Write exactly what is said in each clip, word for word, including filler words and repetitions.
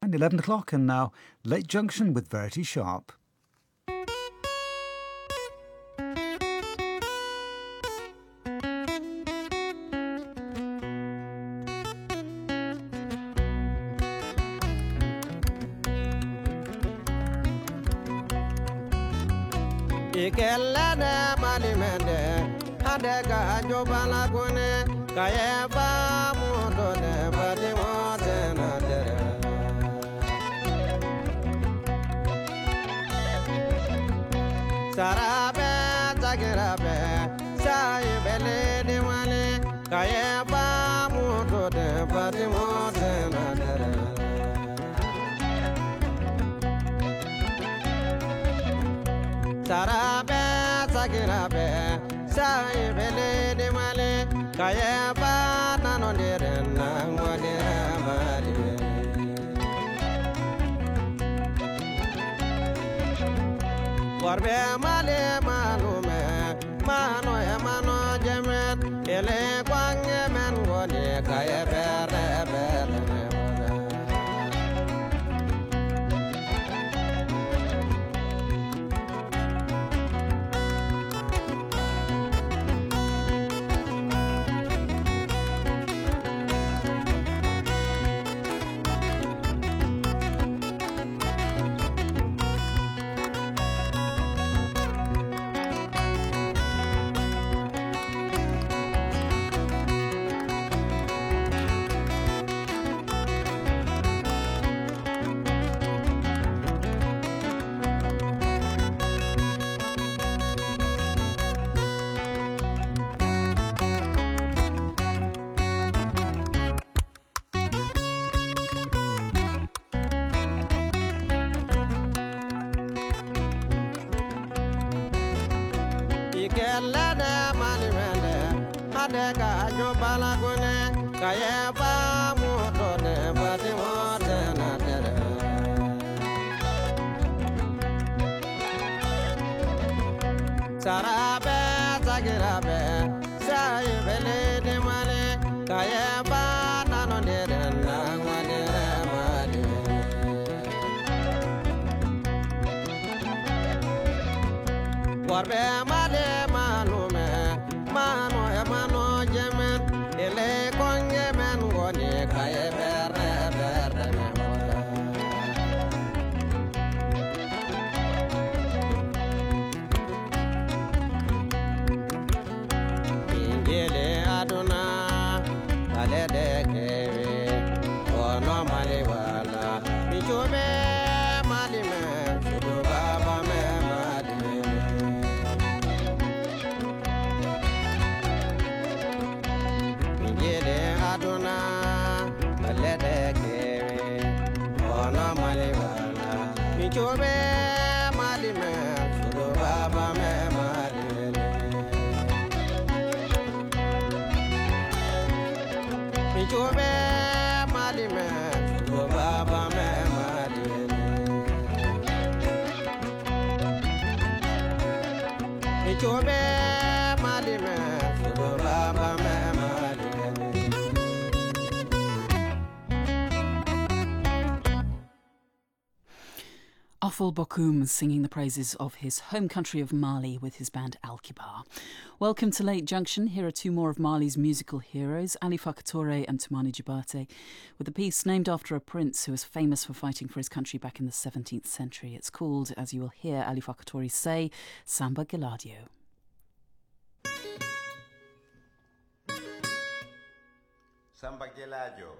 eleven o'clock, and now Late Junction with Verity Sharp. Ikelada malimende adega jobala gune kayeba mudo de badi modena dere sarabe tagirabe saibele de wale kayeba mudo de badi modena dere Sarabe, Sagirabe, Saibele de Male, Kayaba, Nanondirena, Wadirabari. Warbe Male Manume, Mano Emano Jemet, Ele Quange Mangone, Kayabere, Bere. Ikelada malimende adega jobala gune kayeba mudo de badi modena dere Sarabe sagirabe saibele de male kayeba nanondere nangwadere mali Warbe male manume mano emano jemen ele konge men goni kaye bere bere memoda Ingele aduna bale de kewe ono male wala bijobe malime sudu baba me malime Aduna malede kewe ona malewala michobe malime sudo baba me malele michobe malime sudo baba me malele michobe malime sudo baba me malele Afol Bokoum singing the praises of his home country of Mali with his band Al-Kibar. Welcome to Late Junction. Here are two more of Mali's musical heroes, Ali Farka Touré and Toumani Diabaté, with a piece named after a prince who was famous for fighting for his country back in the seventeenth century. It's called, as you will hear Ali Farka Touré say, Samba Galadio. Samba Galadio.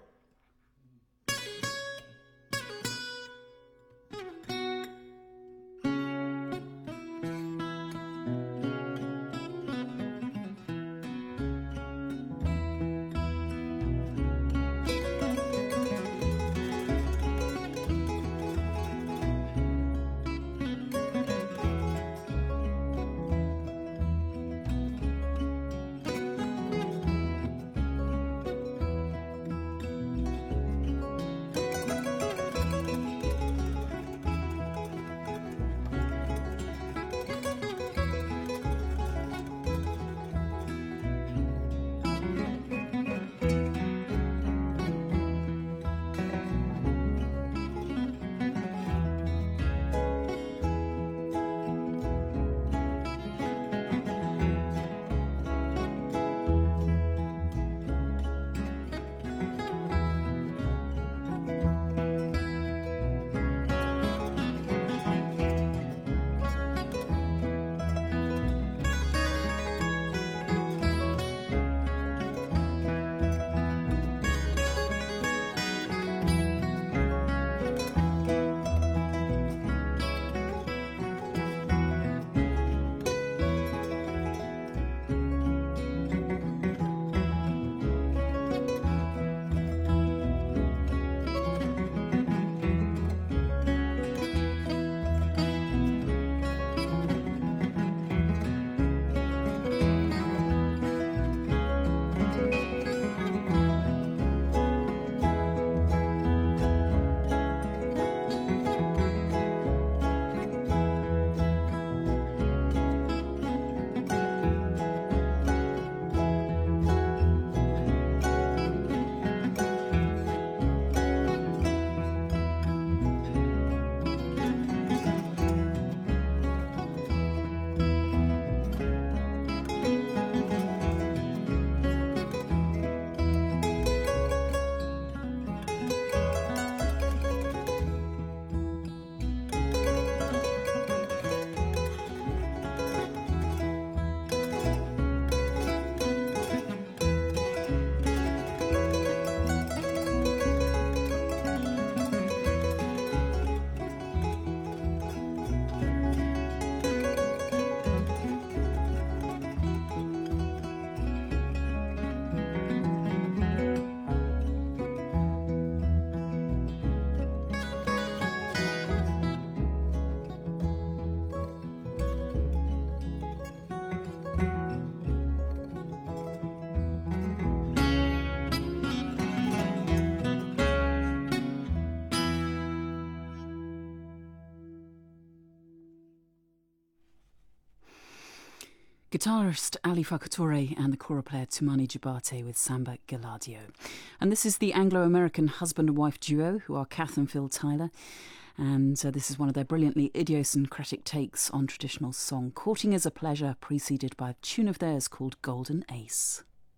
Guitarist Alifa Couture and the kora player Tumani Jabate with Samba Galadio. And this is the Anglo-American husband and wife duo who are Kath and Phil Tyler. And uh, this is one of their brilliantly idiosyncratic takes on traditional song, Courting is a Pleasure, preceded by a tune of theirs called Golden Ace.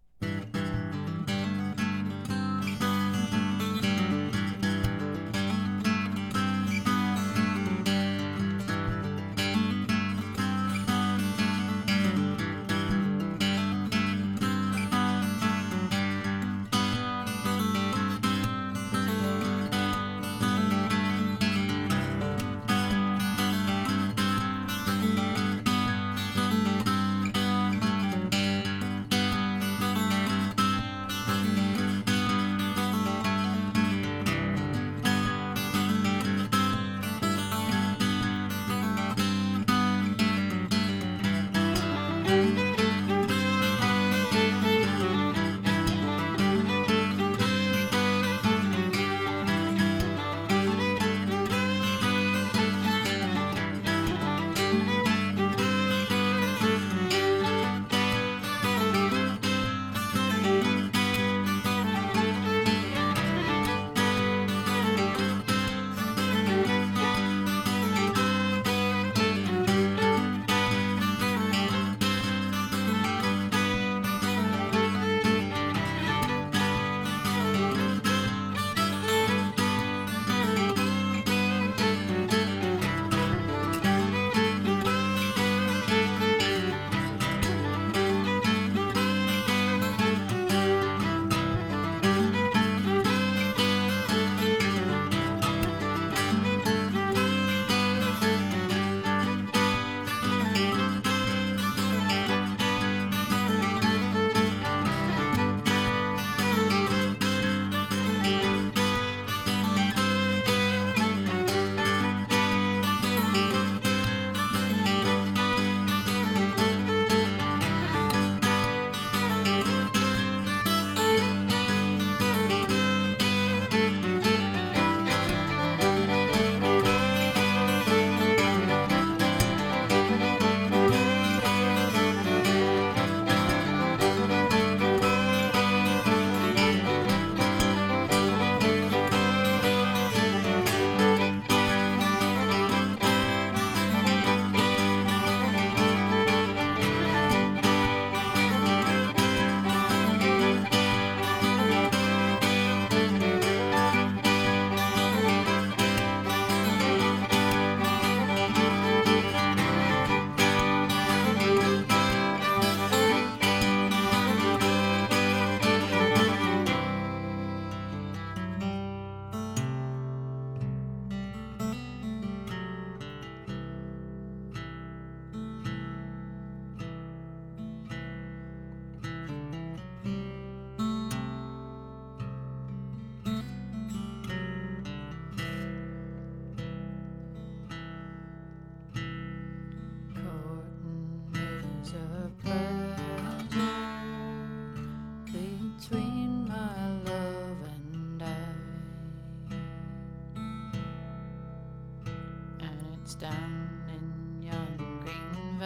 Down in yon green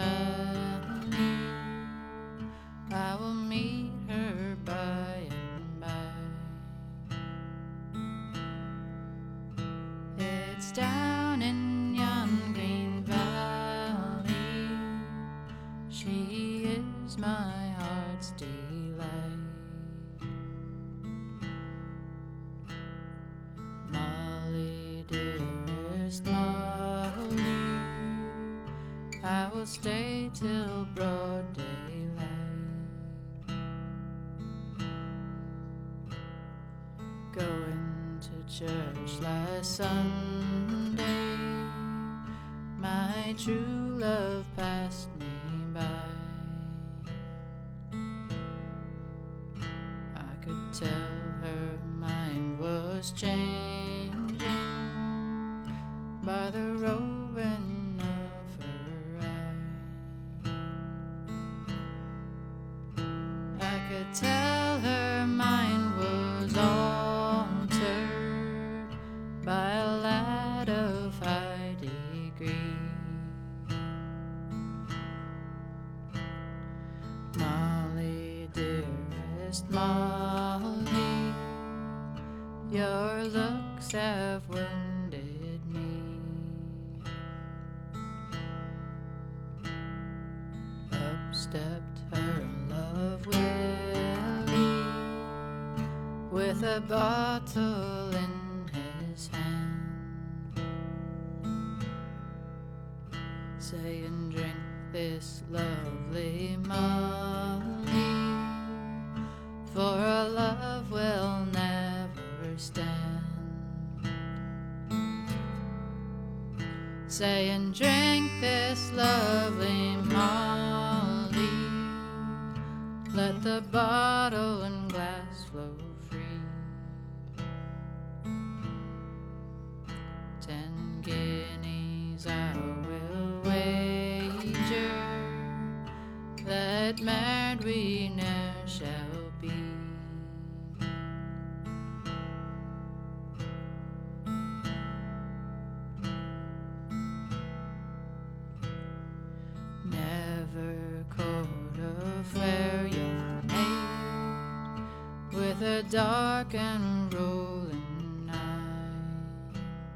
valley, I will meet her by and by. It's down in yon green valley, she is my heart's delight. Molly, dearest Molly, I will stay till broad daylight. Going to church last Sunday, my true love passed me by. I could tell her mind was changing by the roving of her eye. I could tell her mind was altered by a lad of high degree. strokes have wounded me. Up stepped her love Willie with a bottle in his hand, saying, drink this lovely Molly, for our love will never stand. Saying, drink this lovely Molly, let the bottle and glass flow free. Ten guineas I will wager that married we ne'er shall be. Never court a fair young maid with a dark and rolling eye.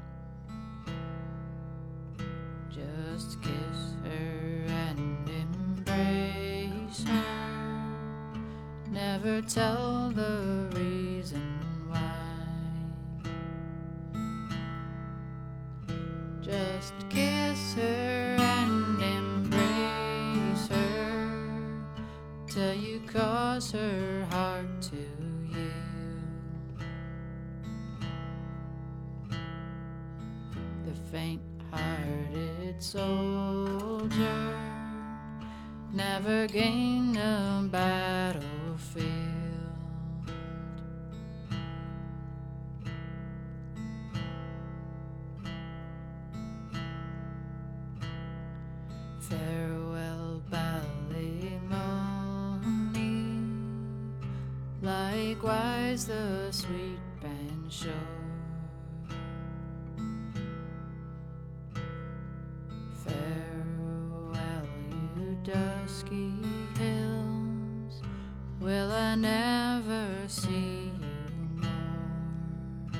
Just kiss her and embrace her, never tell the reason why. Just kiss her and embrace her till you cause her heart to yield. The faint-hearted soldier never gained a battlefield. Farewell, Ballymoney, likewise the sweet band shore. Farewell, you dusky hills, will I never see you more?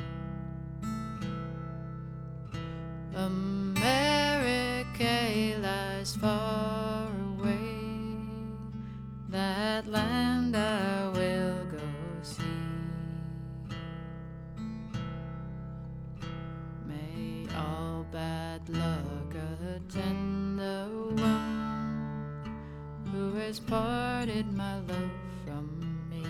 America lies far away, that land I will go see. May all bad luck attend the one who has parted my love from me.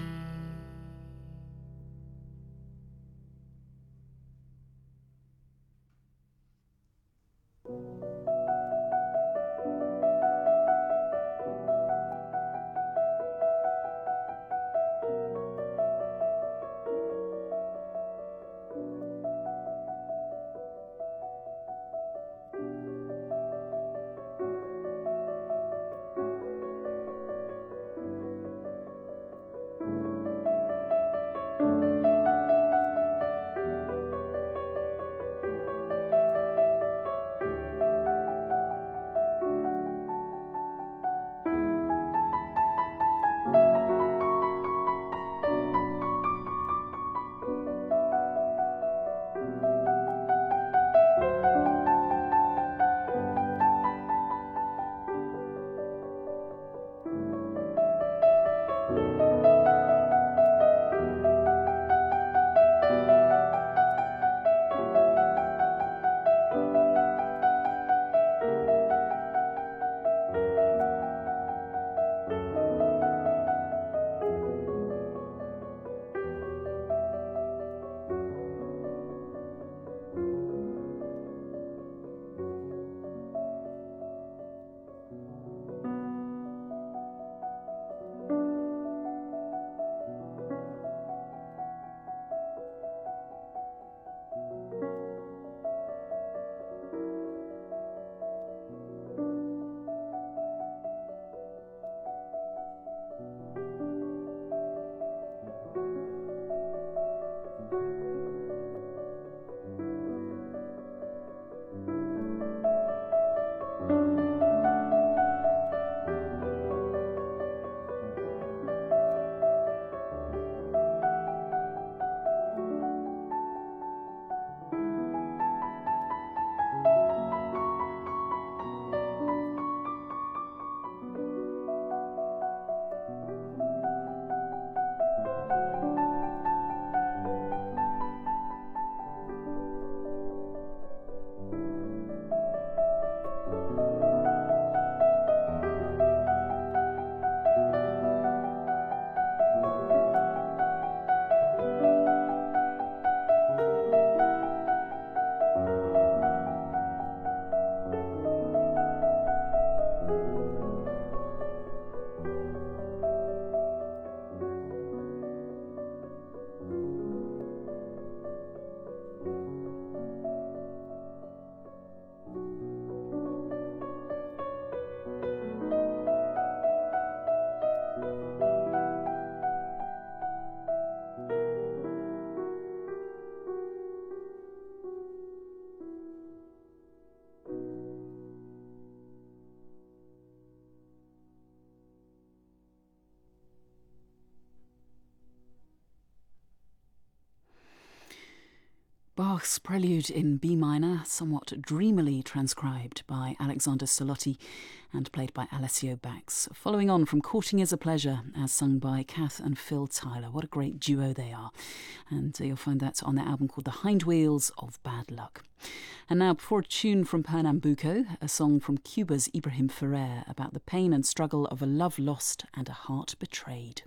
Bach's Prelude in B minor, somewhat dreamily transcribed by Alexander Solotti and played by Alessio Bax. Following on from Courting is a Pleasure, as sung by Kath and Phil Tyler. What a great duo they are. And you'll find that on their album called The Hindwheels of Bad Luck. And now, before a tune from Pernambuco, a song from Cuba's Ibrahim Ferrer about the pain and struggle of a love lost and a heart betrayed.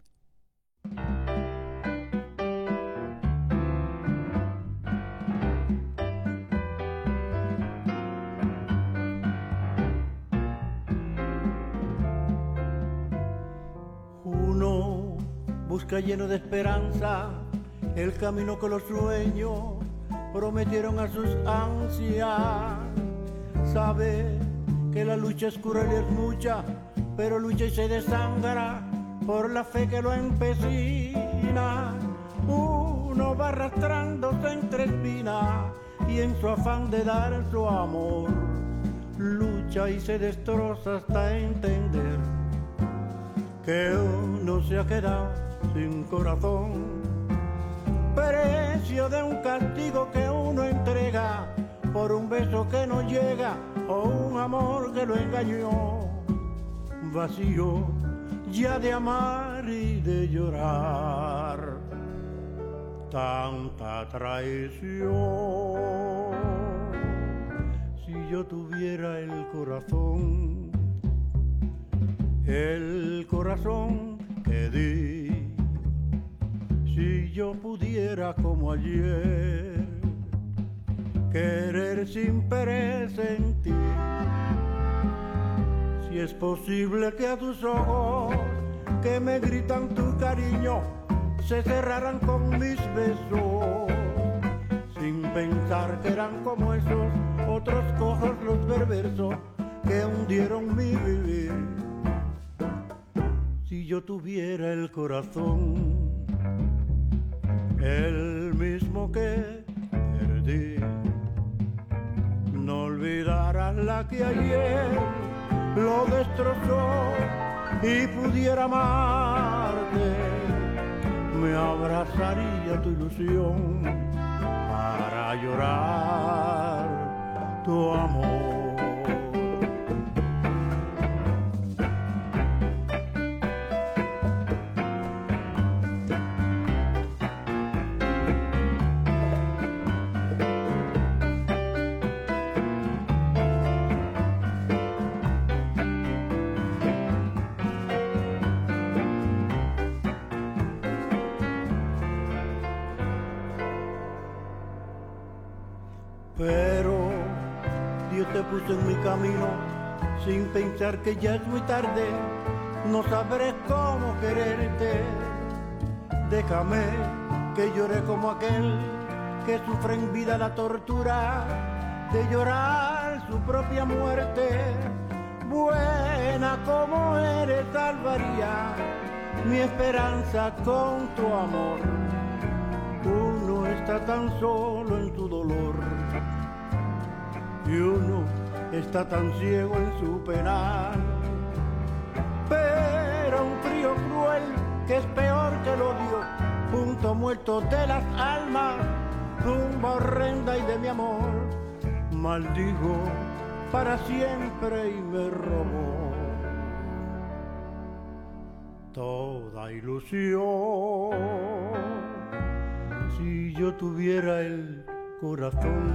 Busca lleno de esperanza el camino que los sueños prometieron a sus ansias. Sabe que la lucha es cruel y es mucha, pero lucha y se desangra por la fe que lo empecina. Uno va arrastrándose entre espinas y en su afán de dar su amor lucha y se destroza hasta entender que uno se ha quedado sin corazón, precio de un castigo que uno entrega por un beso que no llega o un amor que lo engañó, vacío ya de amar y de llorar, tanta traición. Si yo tuviera el corazón, el corazón que di, si yo pudiera como ayer querer sin presentir, si es posible que a tus ojos que me gritan tu cariño se cerraran con mis besos, sin pensar que eran como esos otros cojos los perversos que hundieron mi vivir. Si yo tuviera el corazón, el mismo que perdí, no olvidara la que ayer lo destrozó y pudiera amarte, me abrazaría tu ilusión para llorar tu amor. Pero Dios te puso en mi camino sin pensar que ya es muy tarde, no sabré cómo quererte. Déjame que llore como aquel que sufre en vida la tortura de llorar su propia muerte. Buena como eres, salvaría mi esperanza con tu amor. Uno está tan solo en su dolor y uno está tan ciego en su penal. Pero un frío cruel que es peor que el odio, punto muerto de las almas, tumba horrenda y de mi amor, maldigo para siempre y me robó toda ilusión. Si yo tuviera el corazón,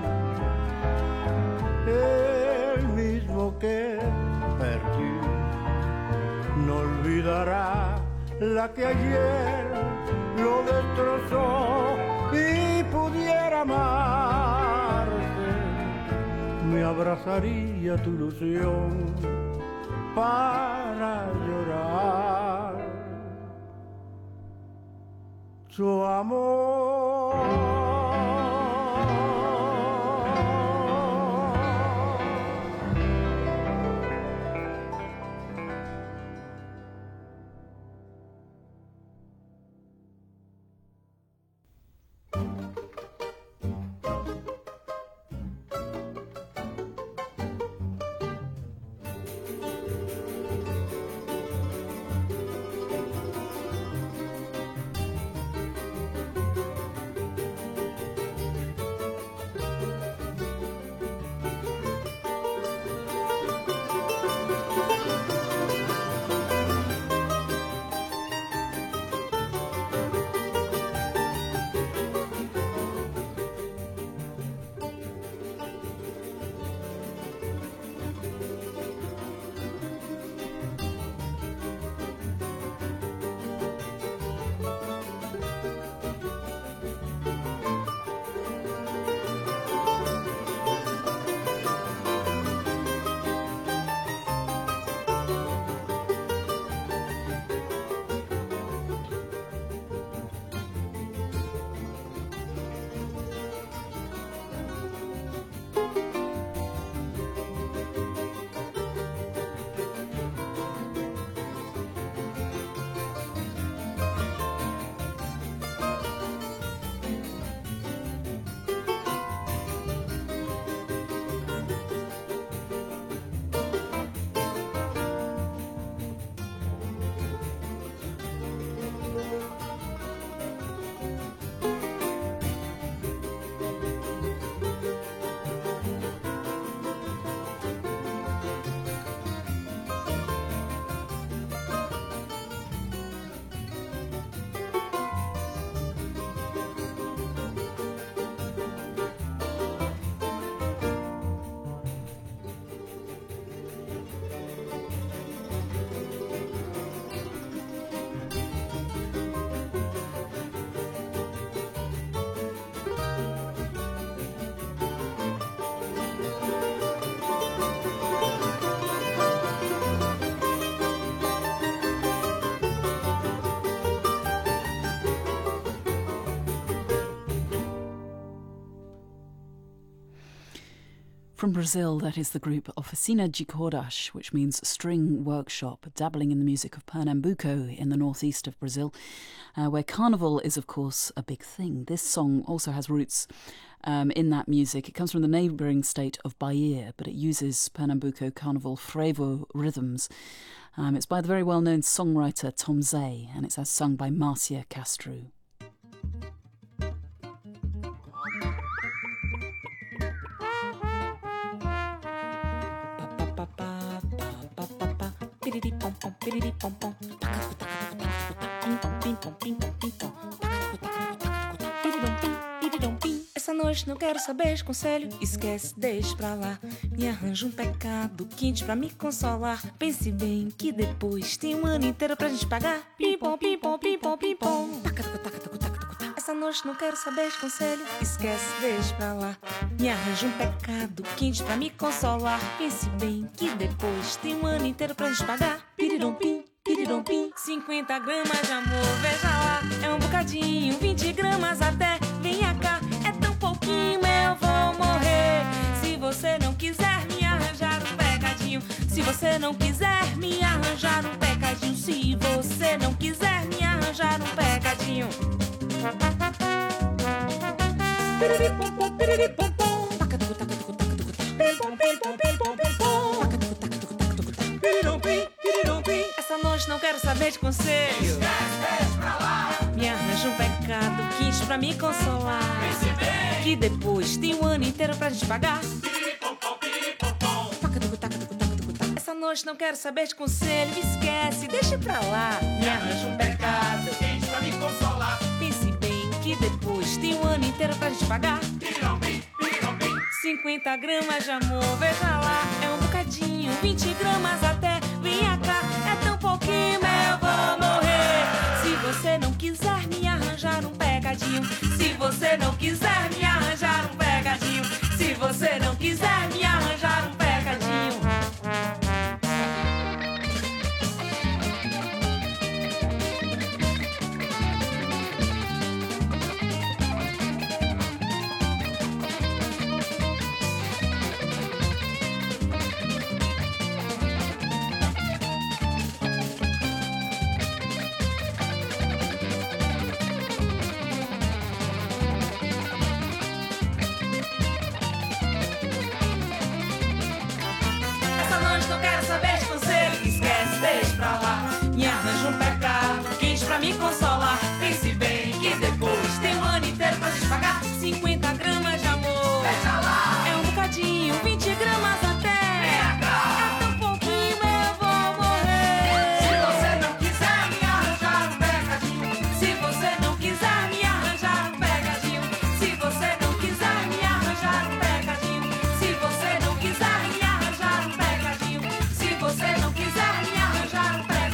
el mismo que perdí, no olvidará la que ayer lo destrozó y pudiera amarte, me abrazaría tu ilusión para llorar su amor. From Brazil, that is the group Oficina de Cordas, which means string workshop, dabbling in the music of Pernambuco in the northeast of Brazil, uh, where carnival is, of course, a big thing. This song also has roots um, in that music. It comes from the neighbouring state of Bahia, but it uses Pernambuco carnival frevo rhythms. Um, it's by the very well-known songwriter Tom Zé, and it's as sung by Marcia Castro. Essa noite não quero saber de conselho, esquece, deixa pra lá. Me arranja um pecado quente pra me consolar. Pense bem que depois tem um ano inteiro pra gente pagar. Pim-pom, pim-pom, pim-pom, pim-pom. Essa noite não quero saber de conselho, esquece, deixa pra lá. Me arranja um pecado quente pra me consolar. Pense bem que depois tem um ano inteiro pra gente pagar. Pirirom-pim, pirirom-pim. cinquenta gramas de amor, veja lá. É um bocadinho, vinte gramas até. Venha cá, é tão pouquinho, eu vou morrer. Se você não quiser me arranjar um pecadinho, se você não quiser me arranjar um pecadinho, se você não quiser me arranjar um pecadinho. Essa noite não quero saber de conselho, me arranja um pecado quente pra me consolar. Que depois tem um ano inteiro pra gente pagar. Essa noite não quero saber de conselho, me esquece, deixa pra lá. Me arranja um pecado quente pra me consolar. Pense bem que depois tem um ano inteiro pra gente pagar. cinquenta gramas de amor, veja lá. É um bocadinho, vinte gramas até. Venha cá, é tão pouquinho, eu vou morrer. Se você não quiser me arranjar um pecadinho, se você não quiser me arranjar um pecadinho, se você não quiser me arranjar um pecadinho. Não quero saber de conselho, esquece, deixa pra lá. Me arranja um pecado quente pra me consolar. Pense bem que depois tem um ano inteiro pra gente pagar. cinquenta gramas de amor, veja lá. É um bocadinho, vinte gramas até. É tão pouquinho, eu vou morrer. Se você não quiser me arranjar um pecadinho, se você não quiser me arranjar um pecadinho, se você não quiser me arranjar um pecadinho, se você não quiser me arranjar um pecadinho, se você não quiser me arranjar um pecadinho.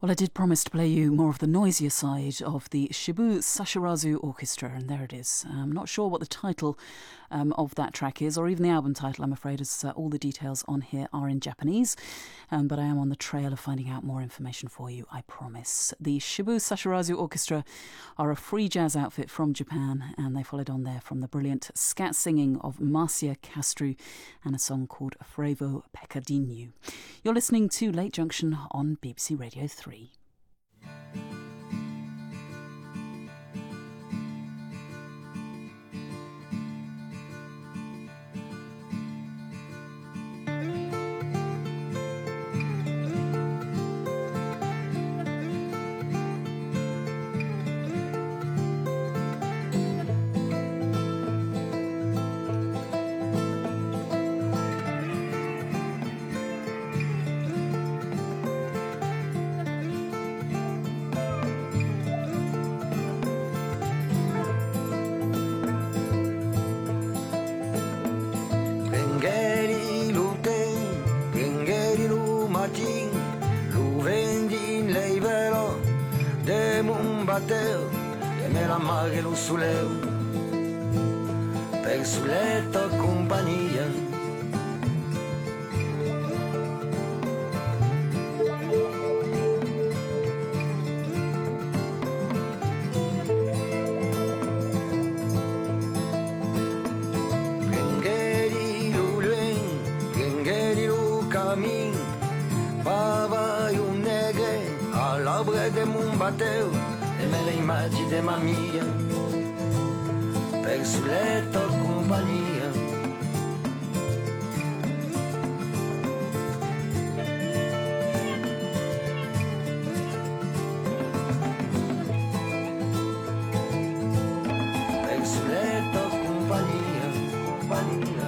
Well, I did promise to play you more of the noisier side of the Shibu Sashirazu Orchestra, and there it is. I'm not sure what the title um, of that track is, or even the album title, I'm afraid, as uh, all the details on here are in Japanese, um, but I am on the trail of finding out more information for you, I promise. The Shibu Sashirazu Orchestra are a free jazz outfit from Japan, and they followed on there from the brilliant scat singing of Marcia Castru and a song called Frevo Peccadinho. You're listening to Late Junction on B B C Radio three. E me la maghe lo suleu per sul letto compagnia. Prengeri lo luen, prengeri lo camin, pava io negre all'obre de mon bateu. E me le immagini de mamma per sul letto compagnia. Per sul letto compagnia, compagnia.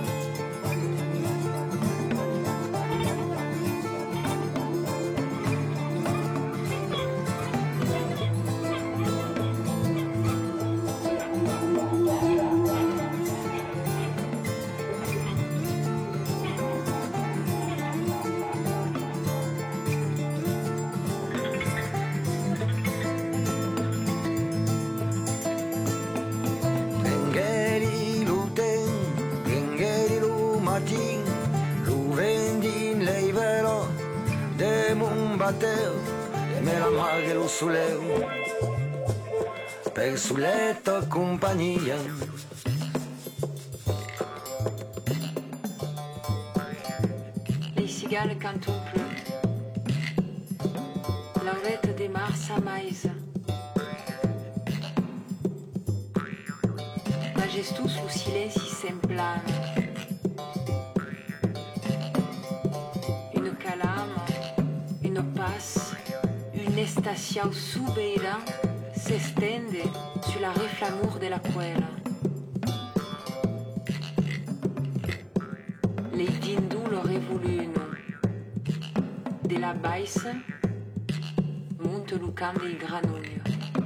E me la maghe lo suleu per sul letto compagnia. Les cigales cantent un peu, l'arrête démarre sa maïs. Majestus o silêncio semplano, une calame, une passe, une estación subida se estende sur la reflamour de la cuela. Les dindulo revoluno de la baisse monte le camp del granugno.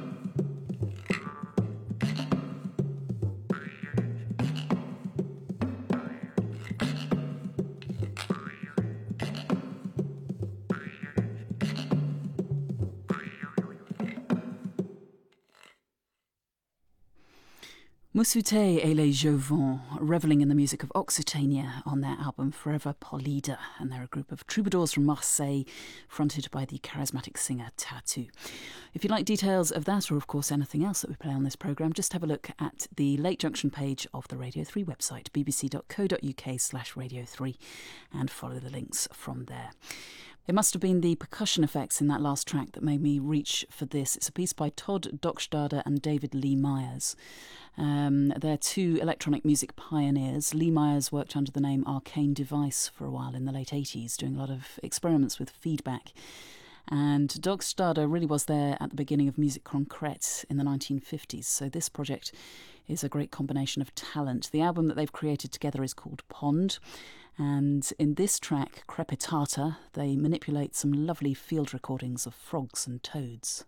Musute et les Jouvents, revelling in the music of Occitania on their album Forever Polida, and they're a group of troubadours from Marseille, fronted by the charismatic singer Tatu. If you'd like details of that, or of course anything else that we play on this programme, just have a look at the Late Junction page of the Radio three website, bbc.co.uk slash Radio three, and follow the links from there. It must have been the percussion effects in that last track that made me reach for this. It's a piece by Todd Dockstader and David Lee Myers. Um, they're two electronic music pioneers. Lee Myers worked under the name Arcane Device for a while in the late eighties, doing a lot of experiments with feedback. And Dockstader really was there at the beginning of Musique Concrète in the nineteen fifties, so this project is a great combination of talent. The album that they've created together is called Pond, and in this track, Crepitata, they manipulate some lovely field recordings of frogs and toads.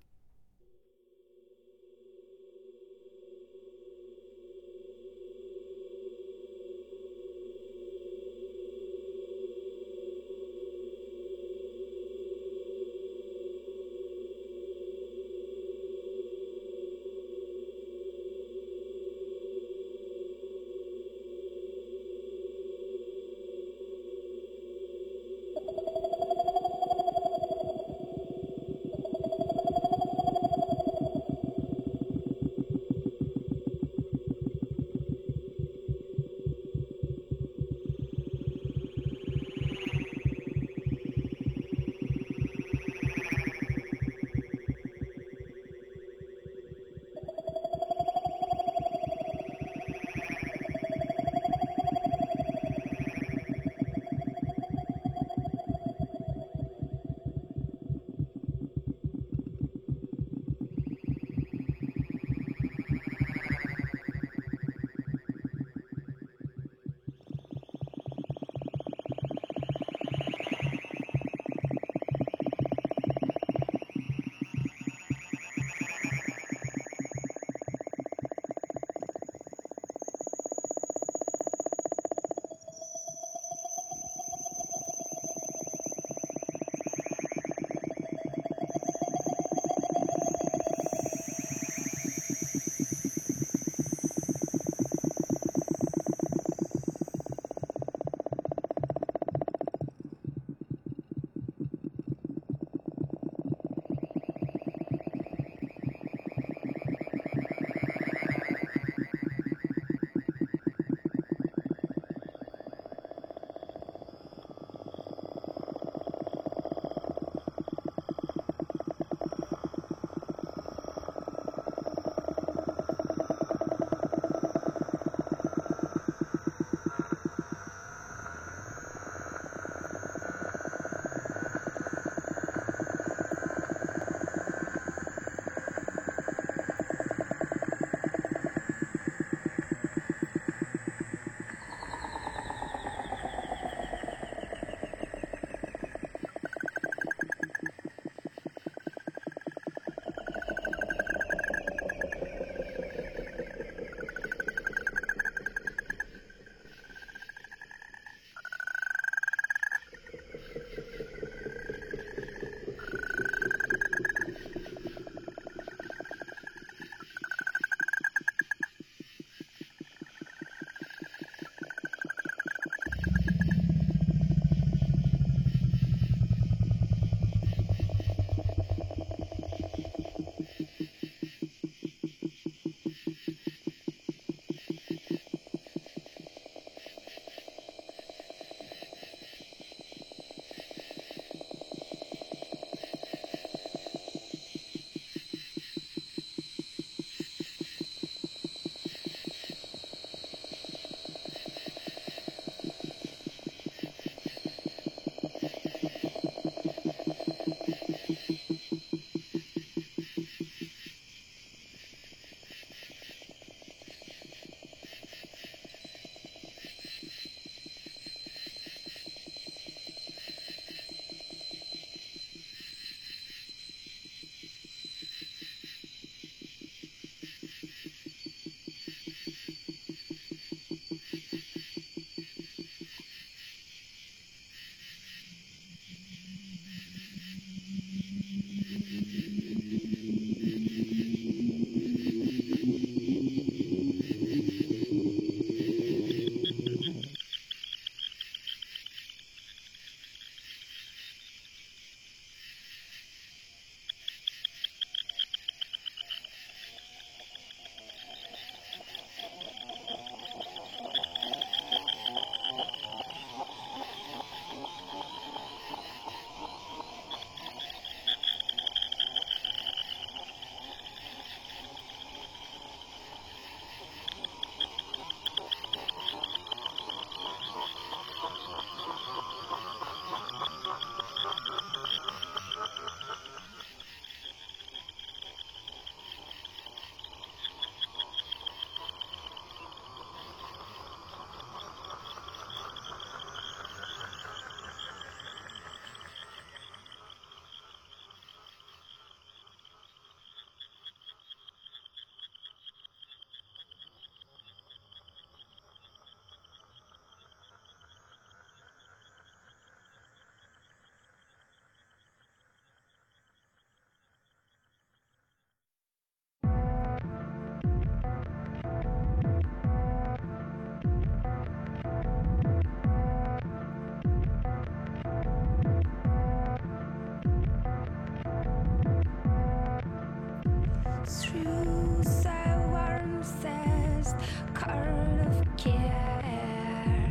through the warmest curl of care.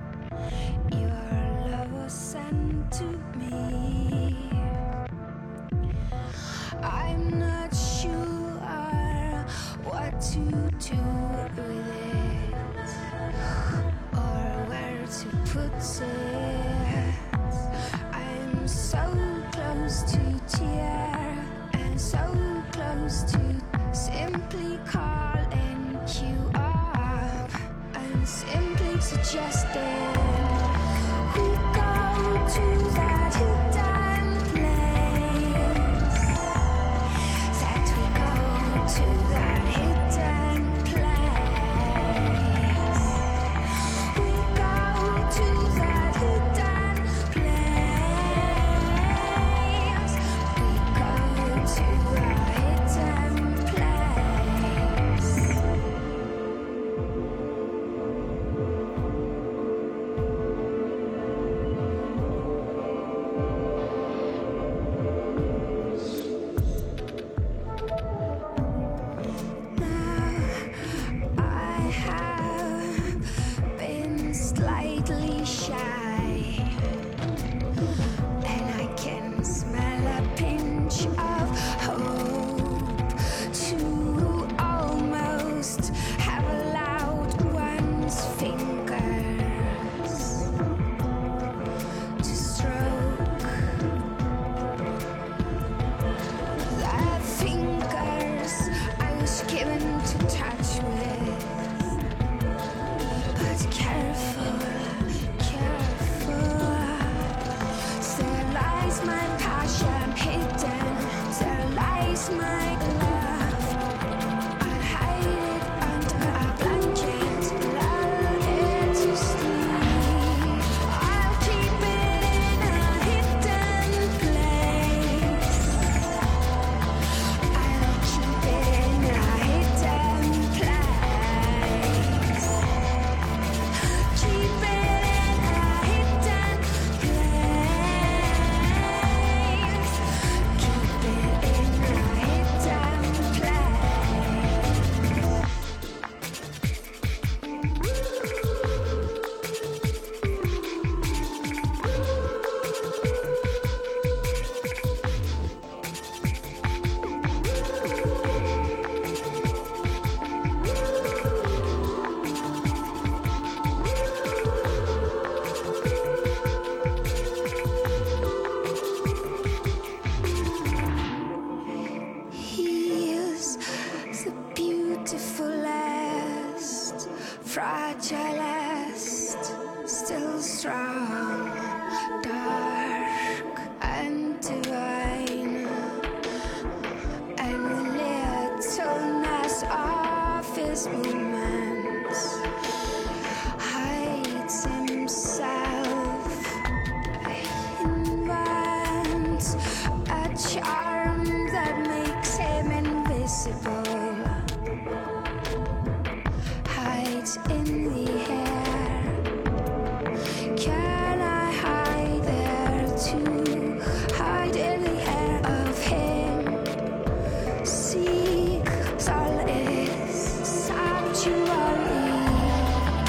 Your love was sent to me. I'm not sure what to do with it or where to put it. I'm so close to tear and so close to simply calling you up and simply suggesting we go to that hidden place, that we go to that hidden place, we go to that hidden place, we go to a hidden place. I have been slightly shy, and I can smell a pinch of hope to almost have allowed one's fingers to stroke the fingers I was given to touch with. But careful, careful, there lies my passion hidden, there lies my love. I'll hide it under a blanket, lull it to sleep. I'll keep it in a hidden place. I'll keep it in a hidden place. Keep it in a hidden place. Keep it in a hidden place. He is the beautifulest, fragilest, still strong, dark and divine, and the littleness of his movements hides himself, invents a charm that makes him invisible, hides in the air. Can I hide there too? Hide in the air of him. Seek solace, sanctuary.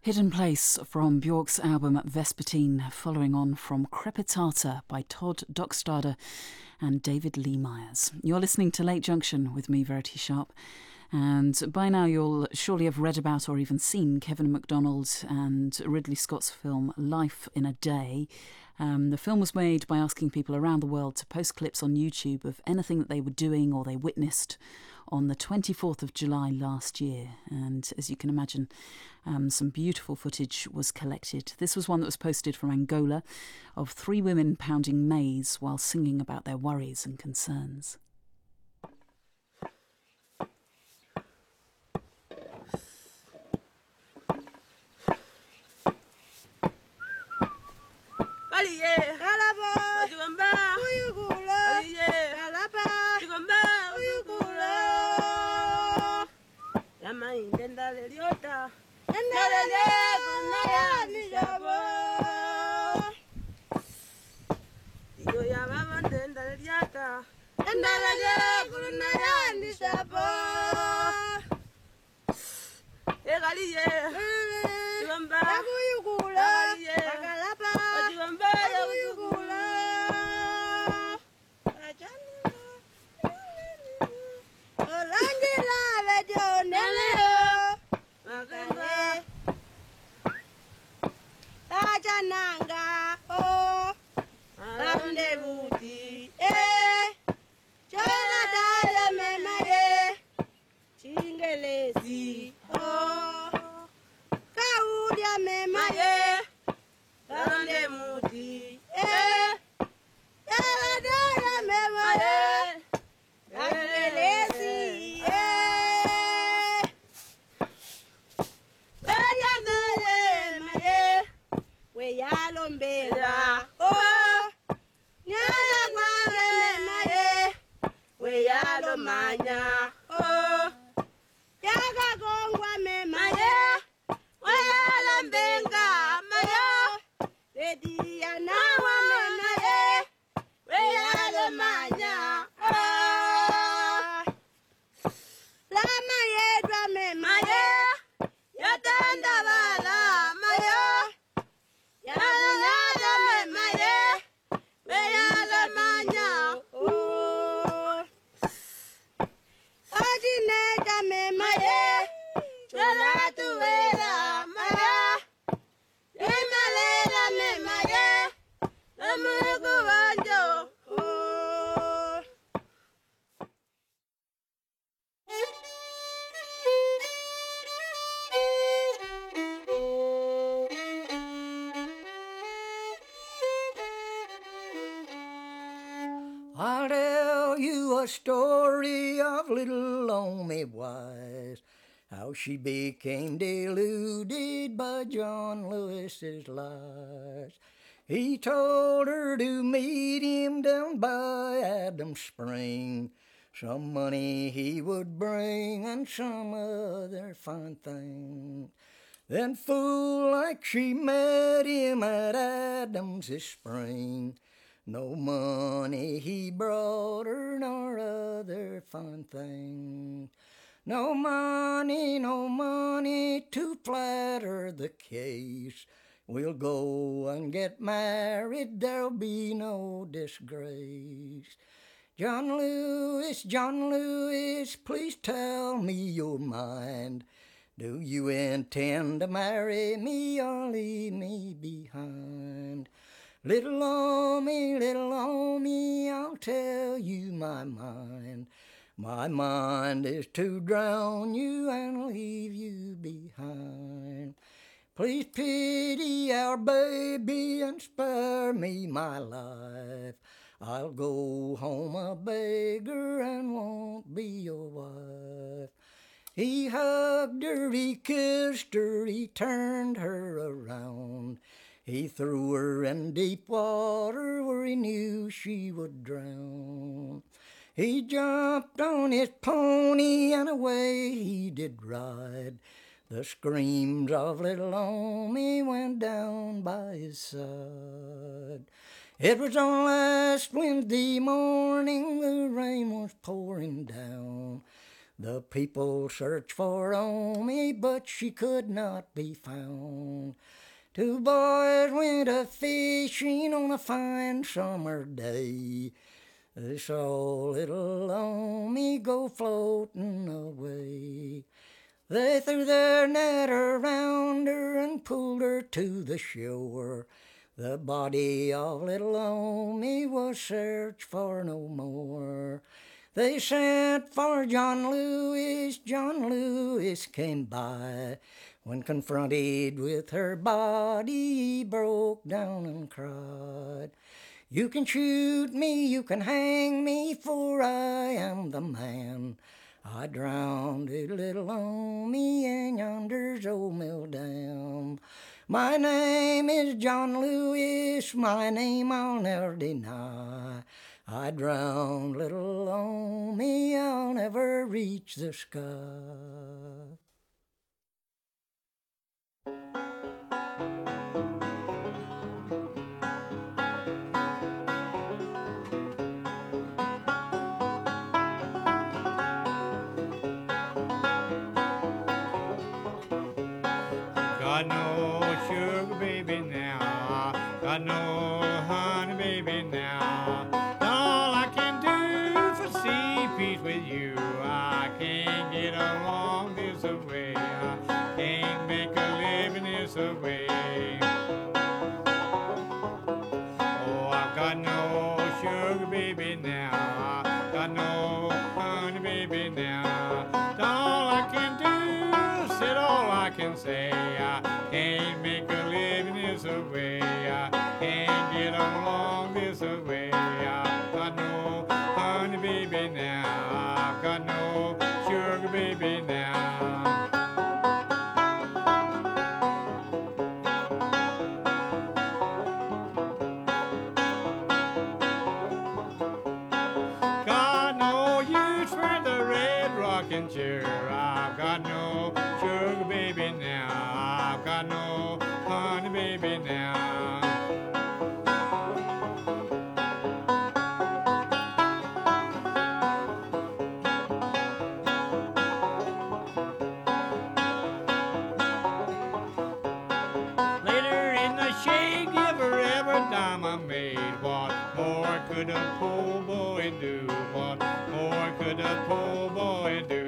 Hidden Place from Björk's album Vespertine, following on from Crepitata by Todd Dockstader and David Lee Myers. You're listening to Late Junction with me, Verity Sharp. And by now you'll surely have read about or even seen Kevin MacDonald and Ridley Scott's film Life in a Day. Um, the film was made by asking people around the world to post clips on YouTube of anything that they were doing or they witnessed on the twenty-fourth of July last year. And as you can imagine, um, some beautiful footage was collected. This was one that was posted from Angola of three women pounding maize while singing about their worries and concerns. I'll tell you a story of little Omi Wise, how she became deluded by John Lewis's lies. He told her to meet him down by Adams Spring, some money he would bring and some other fine thing. Then fool like she met him at Adams's Spring, no money he brought her, nor other fine things. No money, no money to flatter the case. We'll go and get married, there'll be no disgrace. John Lewis, John Lewis, please tell me your mind. Do you intend to marry me or leave me behind? Little Omi, little Omi, I'll tell you my mind. My mind is to drown you and leave you behind. Please pity our baby and spare me my life. I'll go home a beggar and won't be your wife. He hugged her, he kissed her, he turned her around. He threw her in deep water where he knew she would drown. He jumped on his pony and away he did ride. The screams of little Omi went down by his side. It was on last Wednesday morning, the rain was pouring down. The people searched for Omi, but she could not be found. Two boys went a-fishing on a fine summer day. They saw little Omi go floating away. They threw their net around her and pulled her to the shore. The body of little Omi was searched for no more. They sent for John Lewis. John Lewis came by. When confronted with her body, he broke down and cried. You can shoot me, you can hang me, for I am the man. I drowned a little Omi in yonder's old mill dam. My name is John Lewis, my name I'll never deny. I drowned little Omi, I'll never reach the sky. Got no sugar baby now, got no honey baby now. All I can do for see peace with you, I can't get along this way. I can't make a living this way. Oh, I've got no sugar baby now, got no honey baby now. All I can do, said all I can say. Can't make a living this way. I can't get along this way. I've got no honey baby now. I've got no sugar baby now. Got no use for the red rocking chair. I've got no sugar baby now. I've got no honey baby now. Later in the shade, give her every dime I made. What more could a poor boy do? What more could a poor boy do?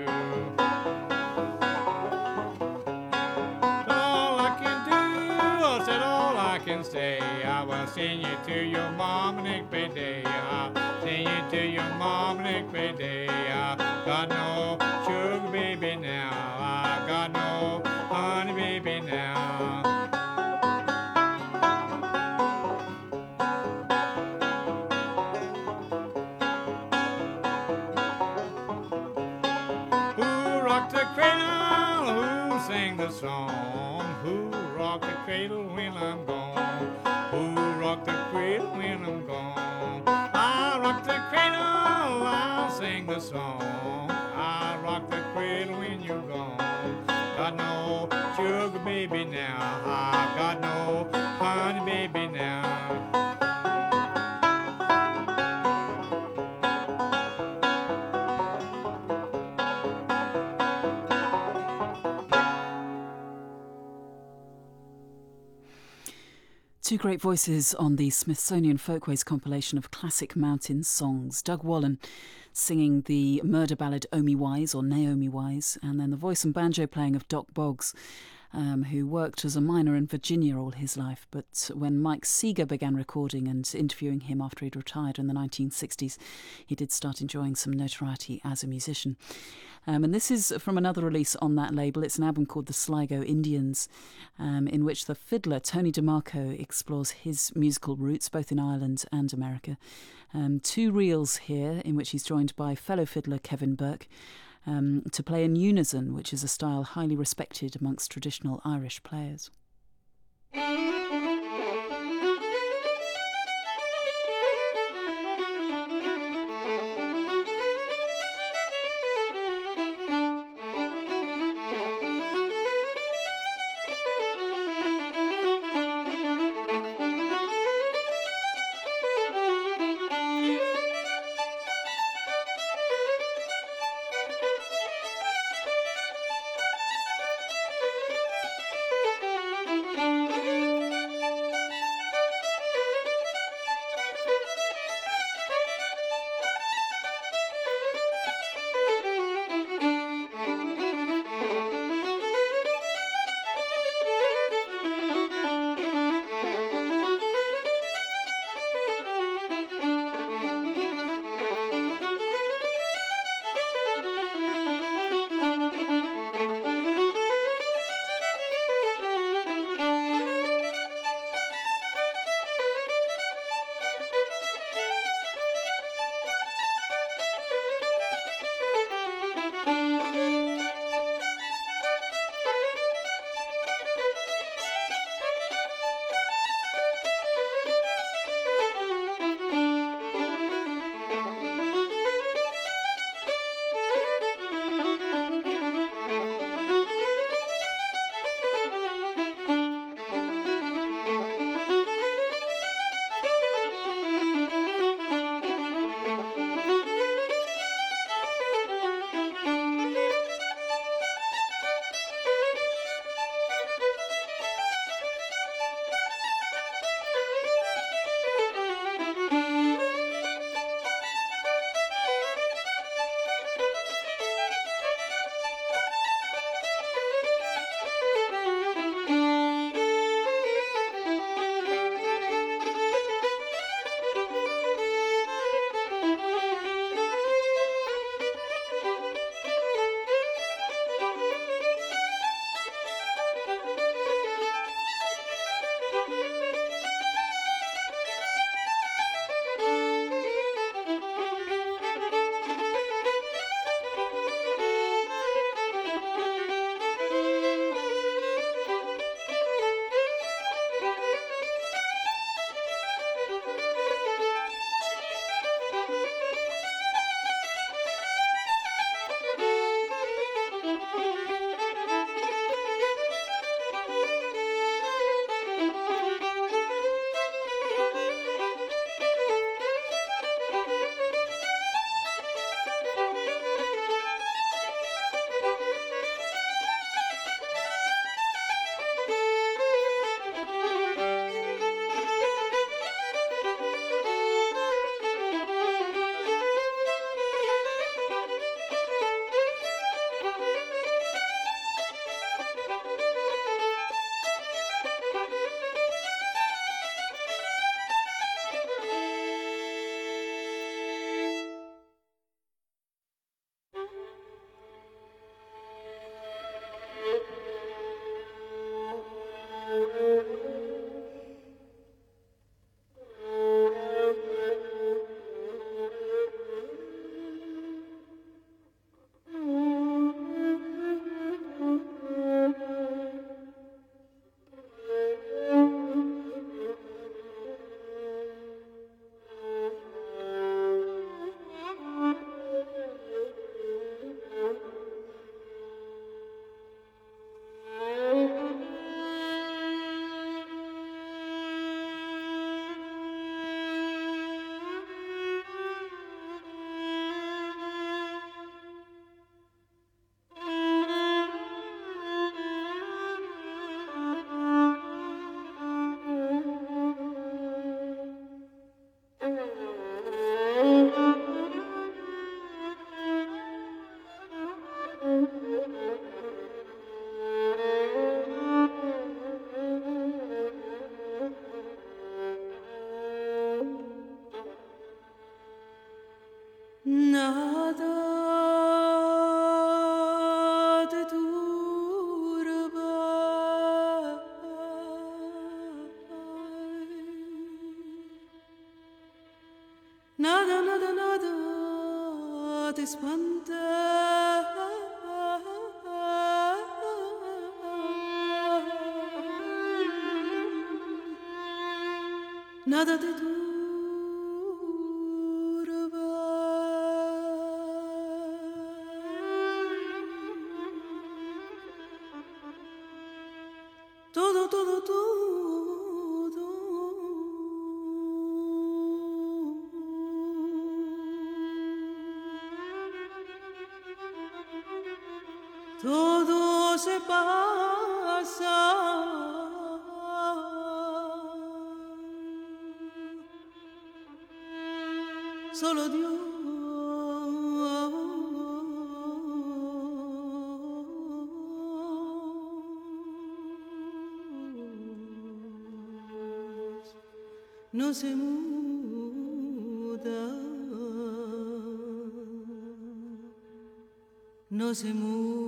Can say I will send you to your mom next day. I'll send you to your mom next day. I've got no sugar baby now. I've got no honey baby now. Who rocked the cradle? Who sang the song? Who rocked the cradle when I'm gone? Who rocked the cradle when I'm gone? I rock the cradle, I'll sing the song. I rock the cradle when you're gone. Got no sugar baby now. I've got no honey baby now. Two great voices on the Smithsonian Folkways compilation of classic mountain songs. Doug Wallen singing the murder ballad Omi Wise, or Naomi Wise, and then the voice and banjo playing of Doc Boggs, um, who worked as a miner in Virginia all his life. But when Mike Seeger began recording and interviewing him after he'd retired in the nineteen sixties, he did start enjoying some notoriety as a musician. Um, and this is from another release on that label. It's an album called The Sligo Indians, um, in which the fiddler Tony DeMarco explores his musical roots, both in Ireland and America. Um, two reels here, in which he's joined by fellow fiddler Kevin Burke, um, to play in unison, which is a style highly respected amongst traditional Irish players. nada te turba. Nada, nada, nada te espanta. Nada te turba. Todo, todo, todo. Todo se pasa. Solo Dios no se muda, no se muda.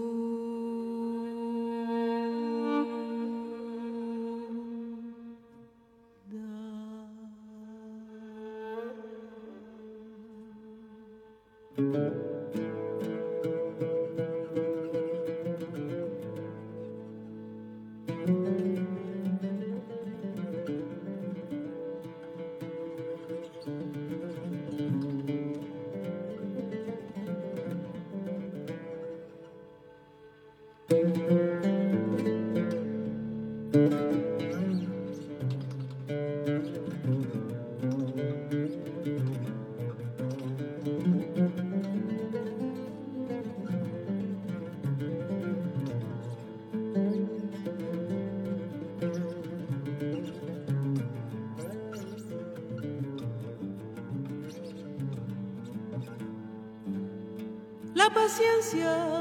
La paciencia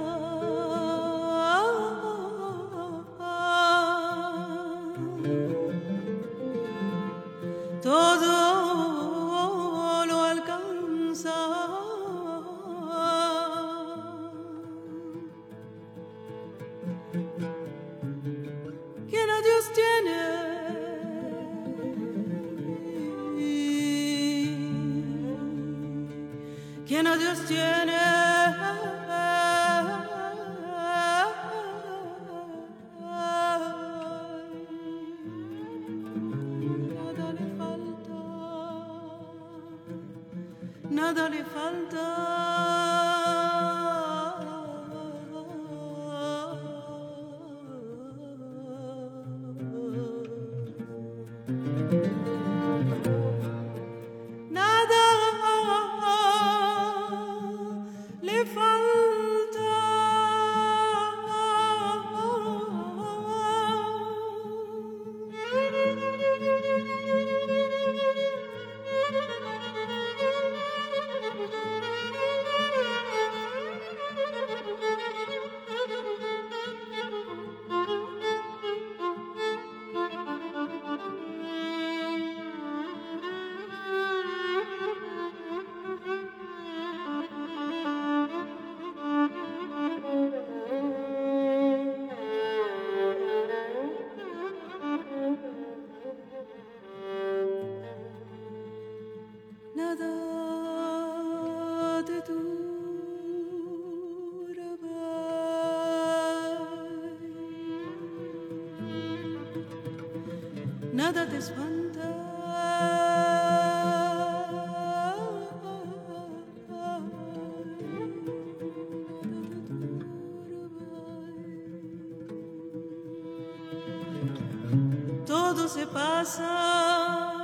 todo lo alcanza. Quien a Dios tiene quien a Dios tiene nada le falta. Nada le falta. Nada te turba, nada te espanta. Todo se pasa.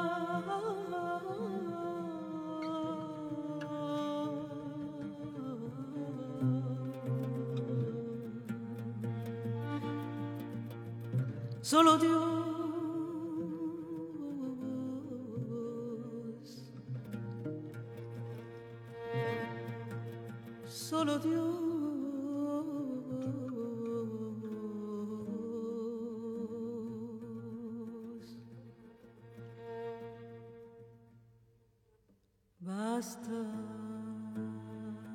Solo Dios, solo Dios. Basta.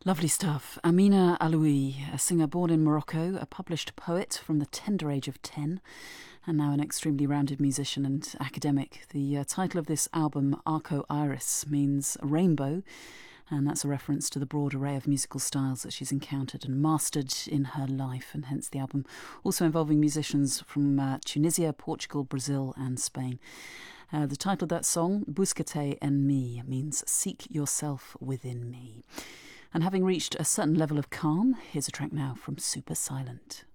Lovely stuff. Amina Aloui, a singer born in Morocco, a published poet from the tender age of ten, and now an extremely rounded musician and academic. The uh, title of this album, Arco Iris, means rainbow, and that's a reference to the broad array of musical styles that she's encountered and mastered in her life, and hence the album also involving musicians from uh, Tunisia, Portugal, Brazil and Spain. Uh, the title of that song, Buscate en mi, means seek yourself within me. And having reached a certain level of calm, here's a track now from Super Silent.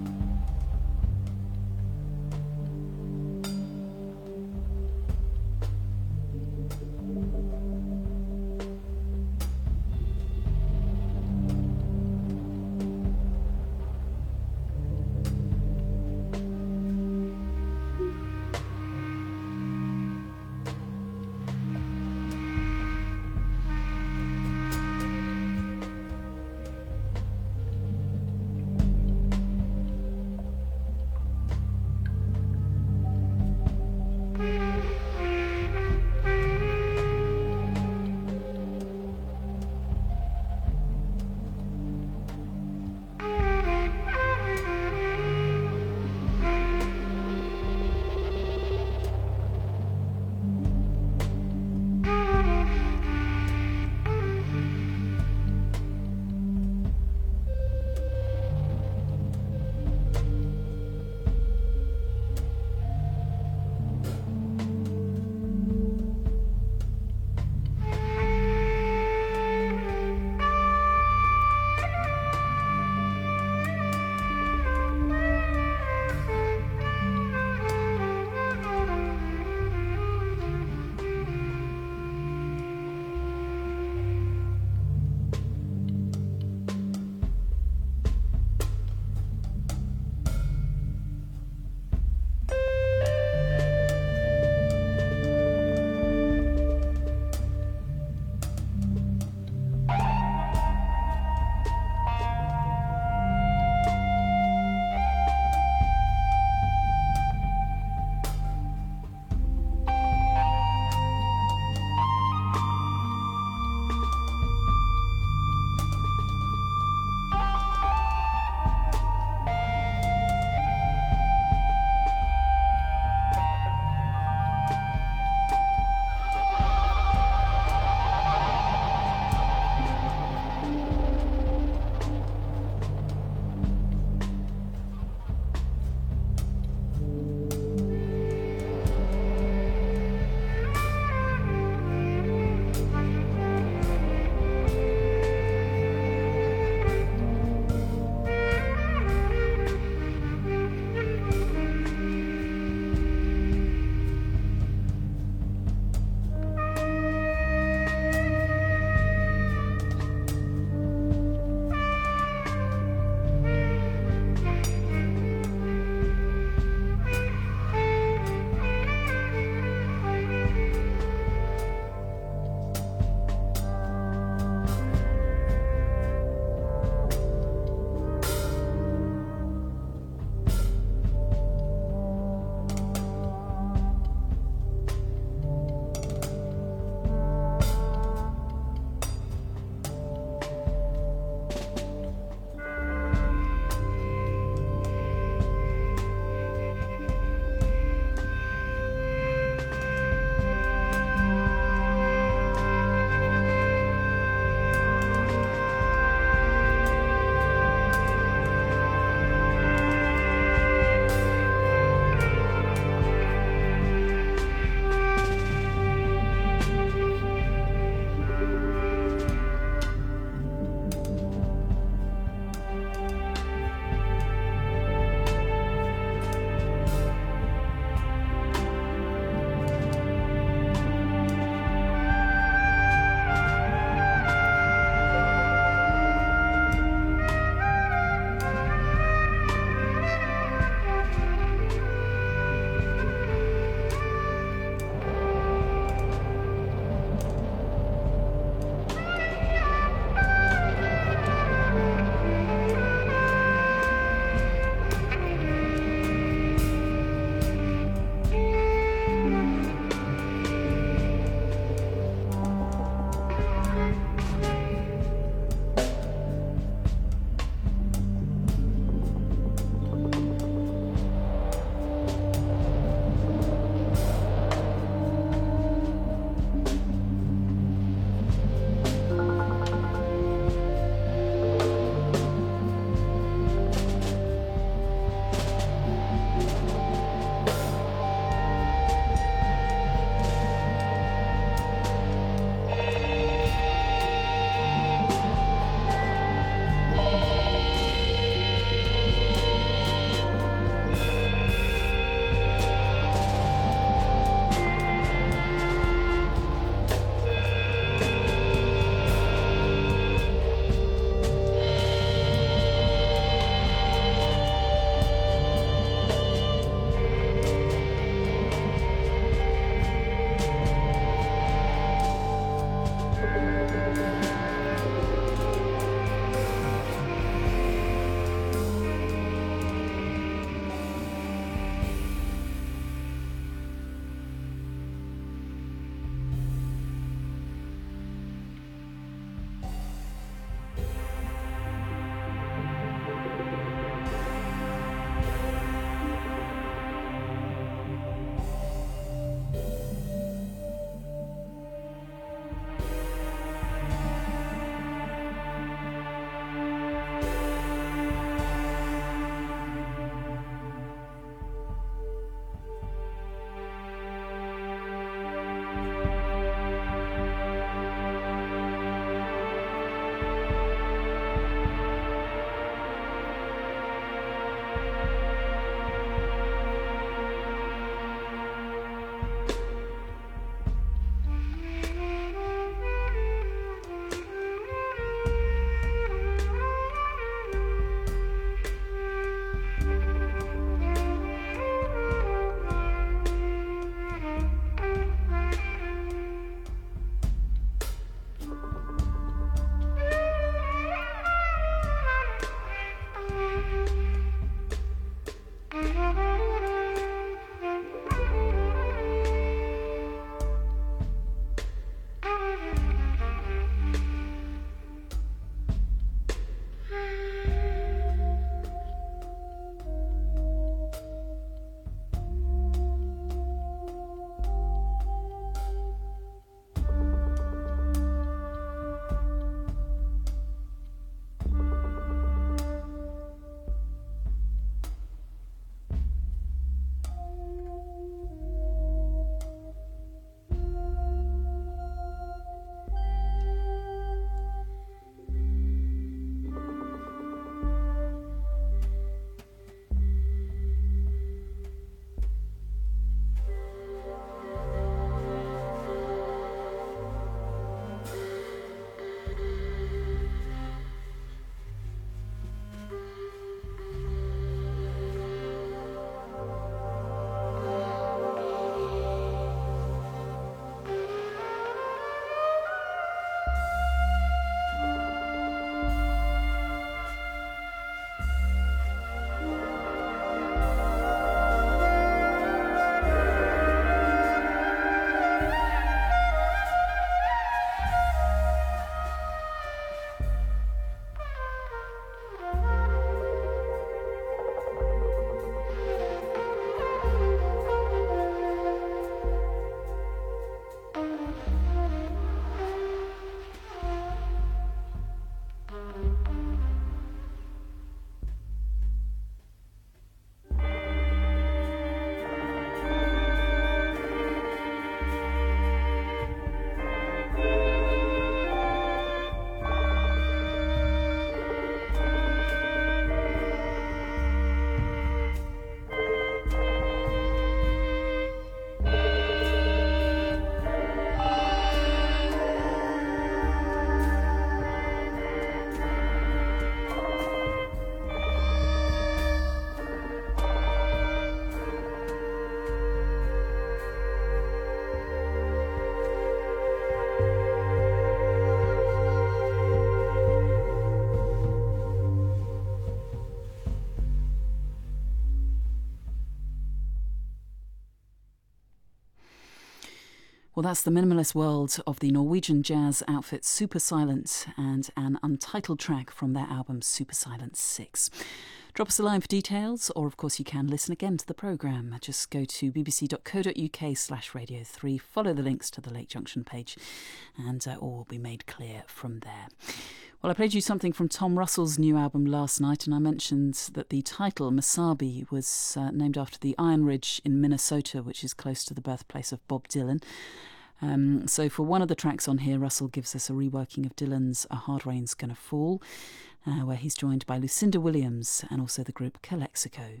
Well, that's the minimalist world of the Norwegian jazz outfit Super Silent and an untitled track from their album Super Silent six. Drop us a line for details, or of course you can listen again to the programme. Just go to bbc.co.uk slash radio 3, follow the links to the Lake Junction page, and uh, all will be made clear from there. Well, I played you something from Tom Russell's new album last night, and I mentioned that the title, Mesabi, was uh, named after the Iron Ridge in Minnesota, which is close to the birthplace of Bob Dylan. Um, so for one of the tracks on here, Russell gives us a reworking of Dylan's A Hard Rain's Gonna Fall, uh, where he's joined by Lucinda Williams and also the group Calexico.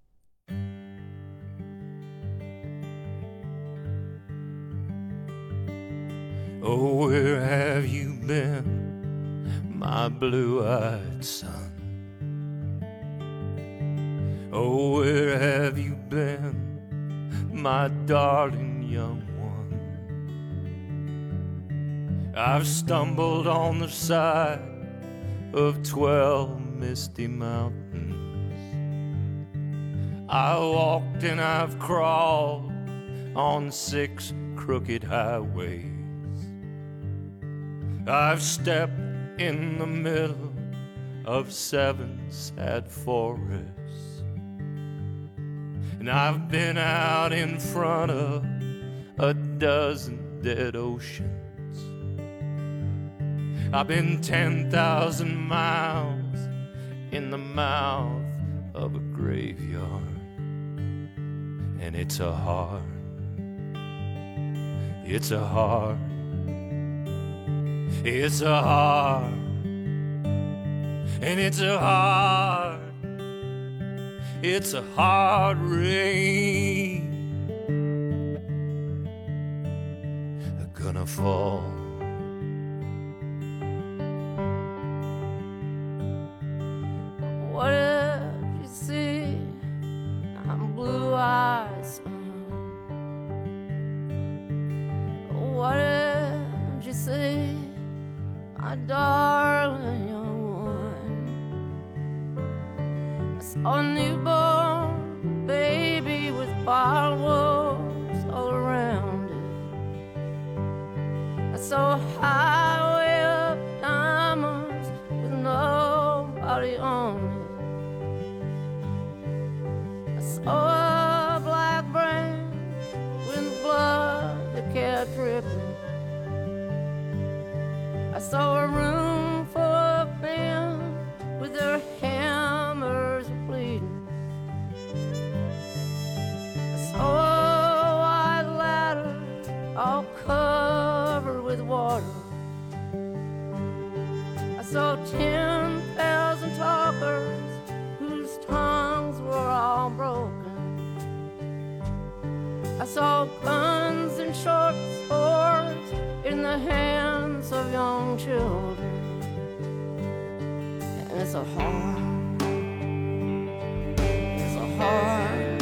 Oh, where have you been, my blue-eyed son? Oh, where have you been, my darling young one? I've stumbled on the side of twelve misty mountains. I walked and I've crawled on six crooked highways. I've stepped in the middle of seven sad forests, and I've been out in front of a dozen dead oceans. I've been ten thousand miles in the mouth of a graveyard, and it's a hard, it's a hard, it's a hard, and it's a hard, it's a hard rain gonna fall. What if you see I'm blue-eyed son? What if you see my darling young one? I saw a newborn baby with bottle wolves all around it. I saw a highway of diamonds with nobody on it. I saw a black branch with blood that kept dripping. I saw a room full of men with their hammers bleeding. I saw a white ladder all covered with water. I saw ten thousand talkers whose tongues were all broken. I saw guns and short swords in the hands of young children. And it's a hard, it's a hard,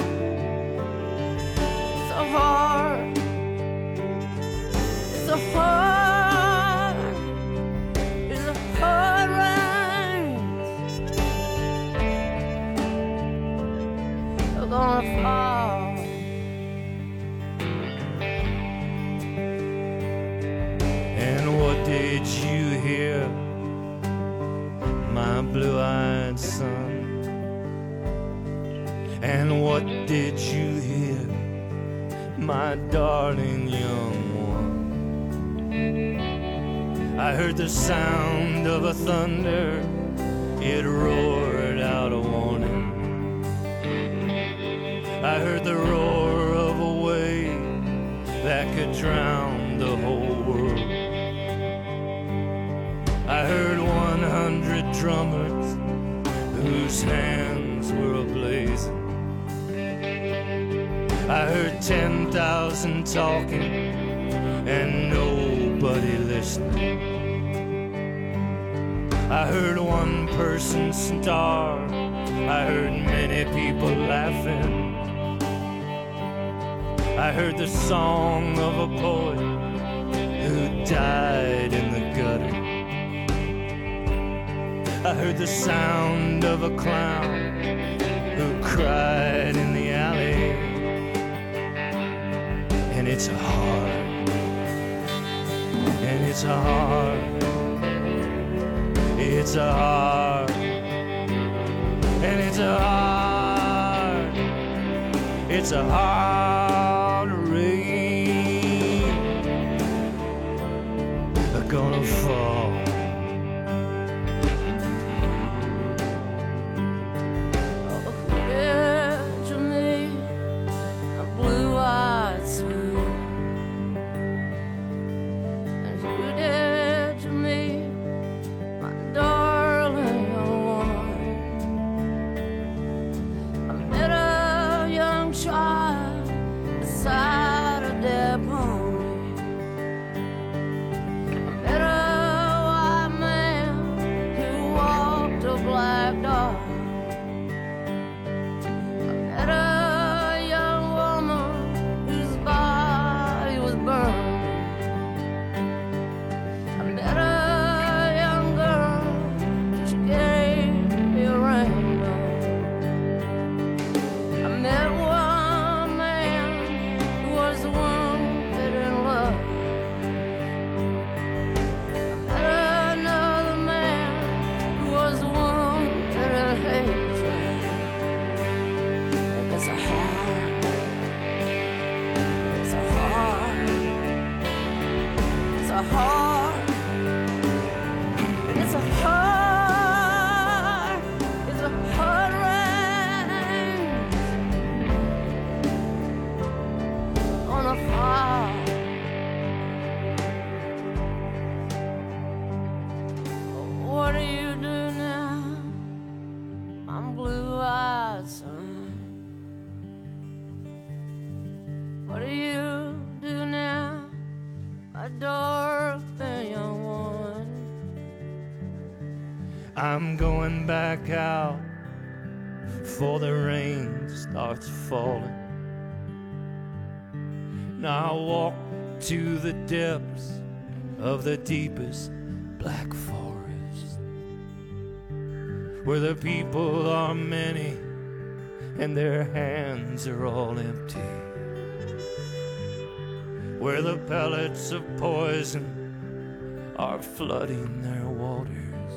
it's a hard, it's a hard, it's a hard rain. They're gonna fall. Did you hear, my blue-eyed son? And what did you hear, my darling young one? I heard the sound of a thunder, it roared out a warning. I heard the roar of a wave that could drown the whole world. I heard one hundred drummers whose hands were ablaze. I heard ten thousand talking and nobody listening. I heard one person starve. I heard many people laughing. I heard the song of a poet who died in the gutter. I heard the sound of a clown who cried in the alley. And it's a hard, and it's a hard, it's a hard, and it's a hard, it's a hard rain gonna fall. I'm going back out before the rain starts falling. Now I walk to the depths of the deepest black forest, where the people are many and their hands are all empty, where the pellets of poison are flooding their waters,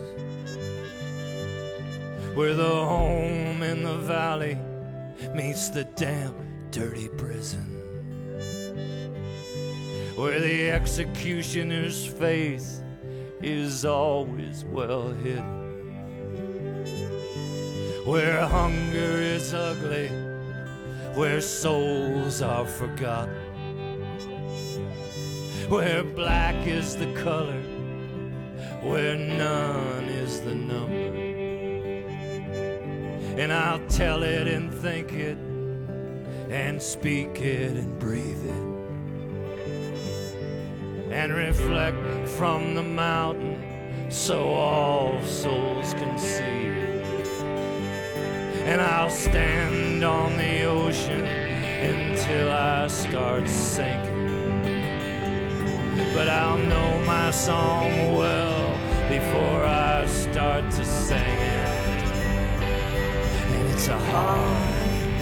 where the home in the valley meets the damp, dirty prison, where the executioner's face is always well hidden, where hunger is ugly, where souls are forgotten, where black is the color, where none is the number. And I'll tell it and think it and speak it and breathe it and reflect from the mountain so all souls can see it. And I'll stand on the ocean until I start sinking, but I'll know my song well before I start to sing it. It's a heart,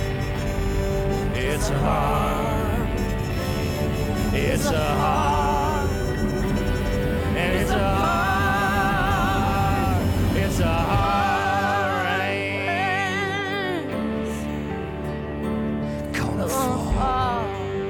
it's a heart, it's a heart, and it's a heart, it's a heart rain's gonna fall.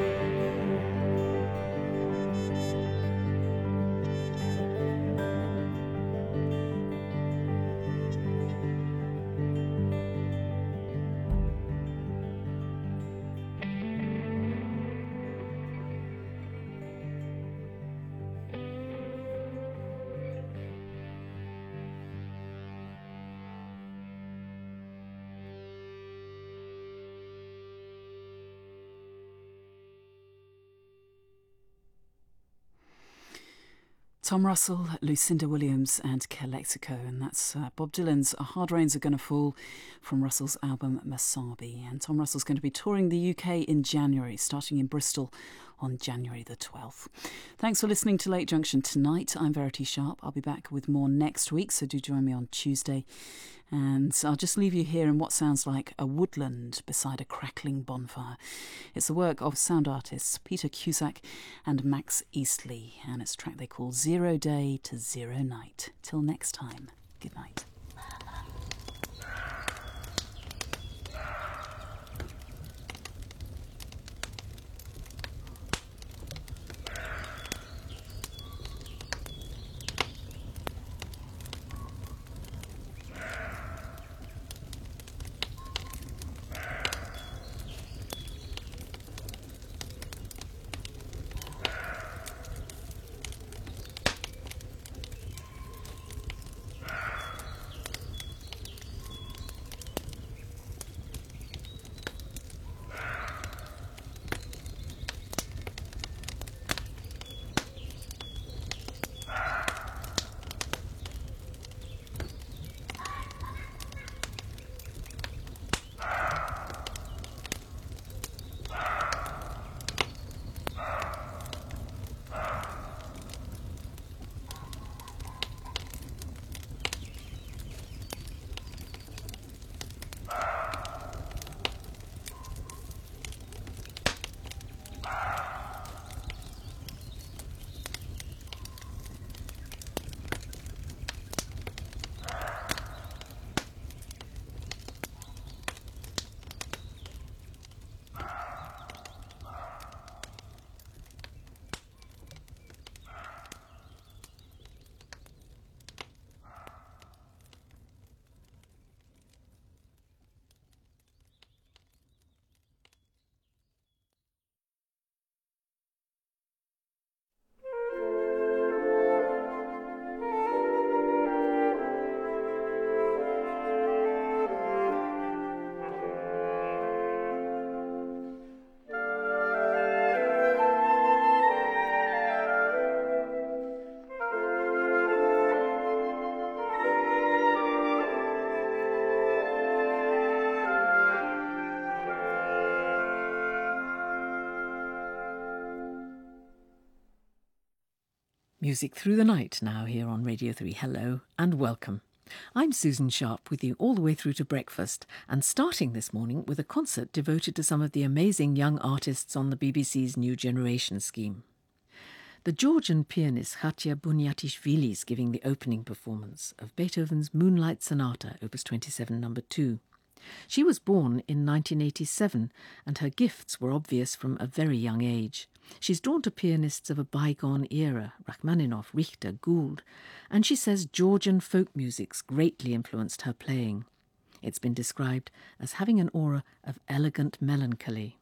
Tom Russell, Lucinda Williams and Calexico, and that's uh, Bob Dylan's Hard Rains Are Gonna Fall from Russell's album Masabi. And Tom Russell's going to be touring the U K in January, starting in Bristol on January the twelfth. Thanks for listening to Late Junction tonight. I'm Verity Sharp. I'll be back with more next week, so do join me on Tuesday. And I'll just leave you here in what sounds like a woodland beside a crackling bonfire. It's the work of sound artists Peter Cusack and Max Eastley, and it's a track they call Zero Day to Zero Night. Till next time, good night. Music Through the Night now here on Radio three. Hello and welcome. I'm Susan Sharp with you all the way through to breakfast, and starting this morning with a concert devoted to some of the amazing young artists on the B B C's New Generation scheme. The Georgian pianist Khatia Bunyatishvili is giving the opening performance of Beethoven's Moonlight Sonata, Opus twenty-seven, number two. She was born in nineteen eighty-seven, and her gifts were obvious from a very young age. She's drawn to pianists of a bygone era, Rachmaninoff, Richter, Gould, and she says Georgian folk music's greatly influenced her playing. It's been described as having an aura of elegant melancholy.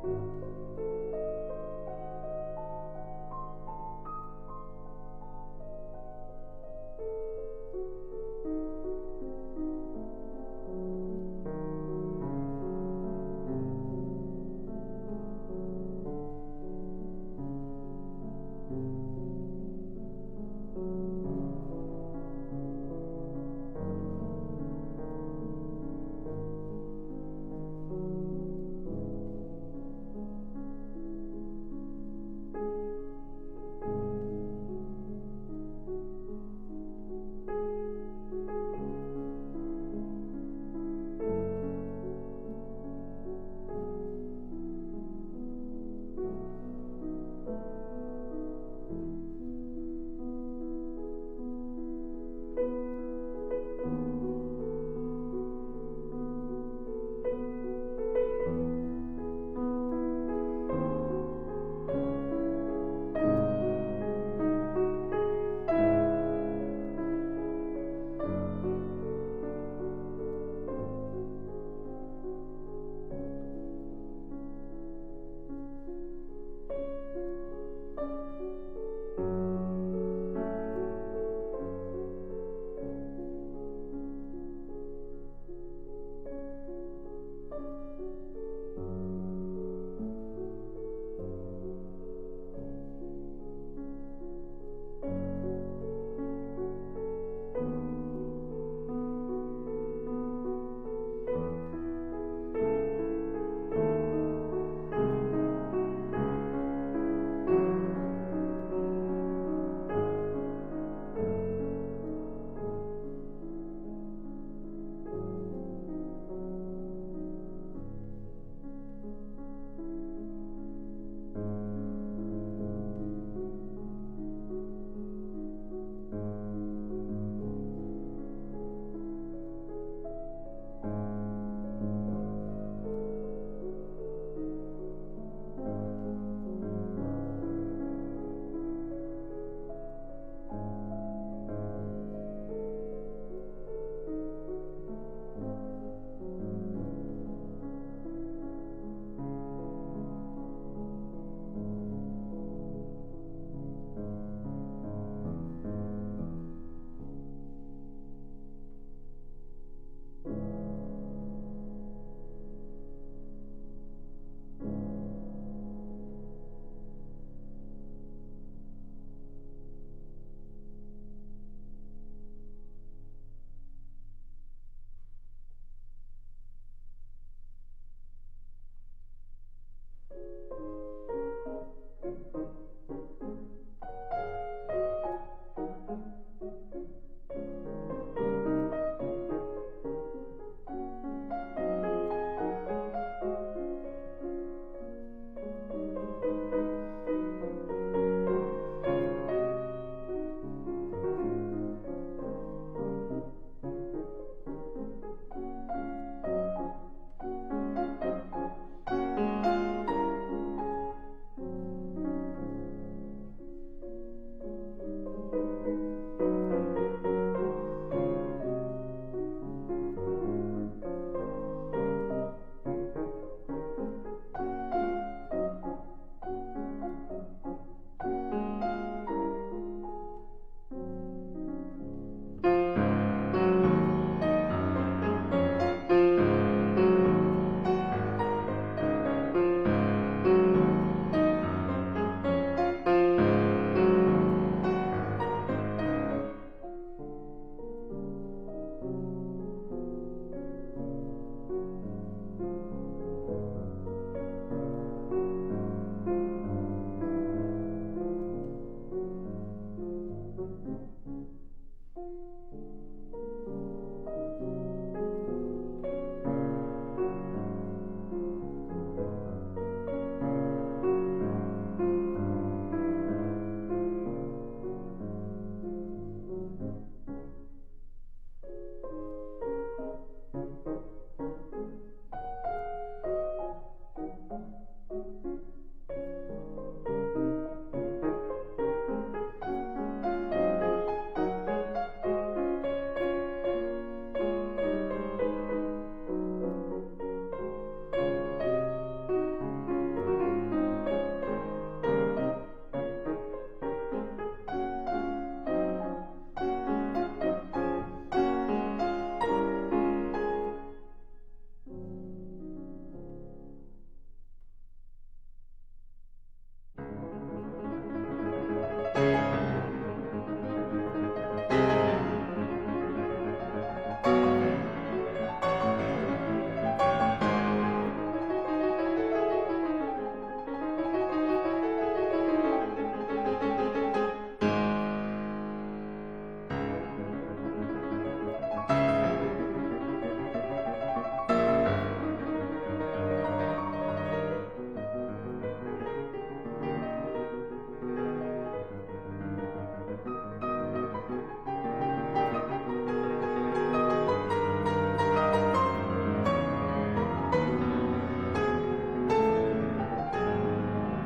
Thank you.